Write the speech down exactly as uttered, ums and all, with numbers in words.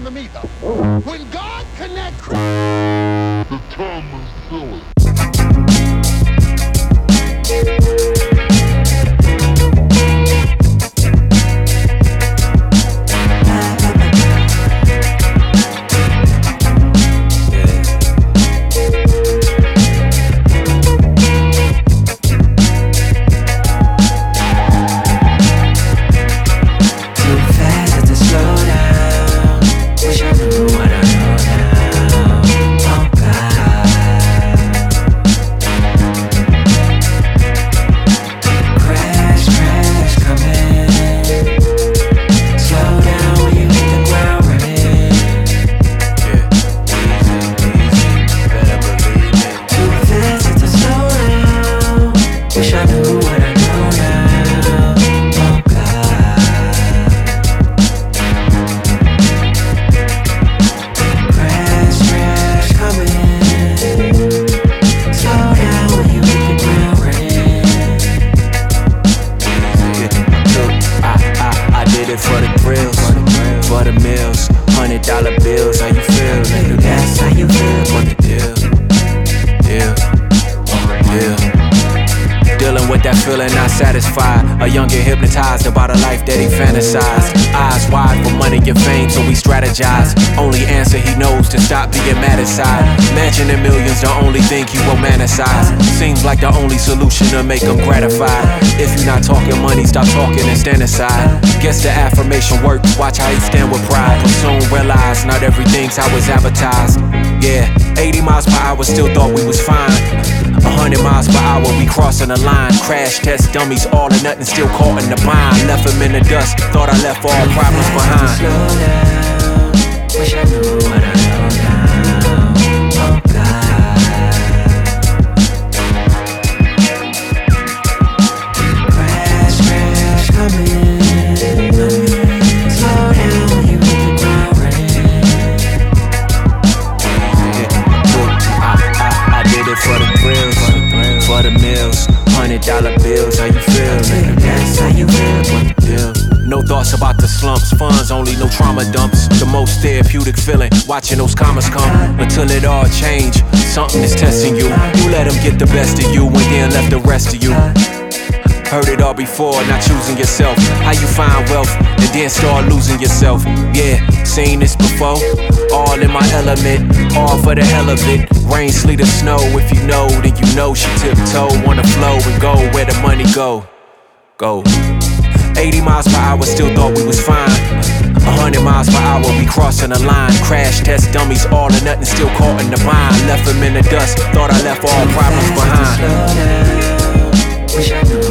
to me, though. When God connects, the time is silly. For the grills, for the meals, hundred dollar bills. How you feel, nigga? That's how you feel. What the deal? Deal, deal. Dealing with that feeling not satisfied. A youngin' hypnotized about a life that he fantasized. Eyes wide for money and fame, so we strategize. Only answer he knows to stop being mad inside. Mansioning millions, the only thing he romanticize. Seems like the only solution to make him gratified. If you're not talking money, stop talking and stand aside. Guess the affirmation works, watch how he stand with pride. But soon realize not everything's how it's advertised. Yeah, eighty miles per hour, still thought we was fine. A hundred miles per hour, we crossing the line. Crash test dummies, all or nothing, still caught in the bind. Left him in the dust, thought I left all problems behind. Slow down, wish I knew what I know now. Oh God. Crash, crash, coming. Slow down when you hit the ground running. I, I, I did it for the grills, for the meals, hundred dollar bills. How you feel, nigga? That's how you feel. What the deal? No thoughts about the slumps, funds only, no trauma dumps. The most therapeutic feeling, watching those commas come until it all change. Something is testing you. You let them get the best of you and then left the rest of you. Heard it all before, not choosing yourself. How you find wealth and then start losing yourself. Yeah, seen this before. All in my element, all for the hell of it. Rain, sleet, or snow. If you know, then you know she tiptoe on the flow and go where the money go. Go. eighty miles per hour, still thought we was fine. A hundred miles per hour, we crossing the line. Crash test dummies, all or nothing, still caught in the bind. Left him in the dust, thought I left all problems behind. Wish I knew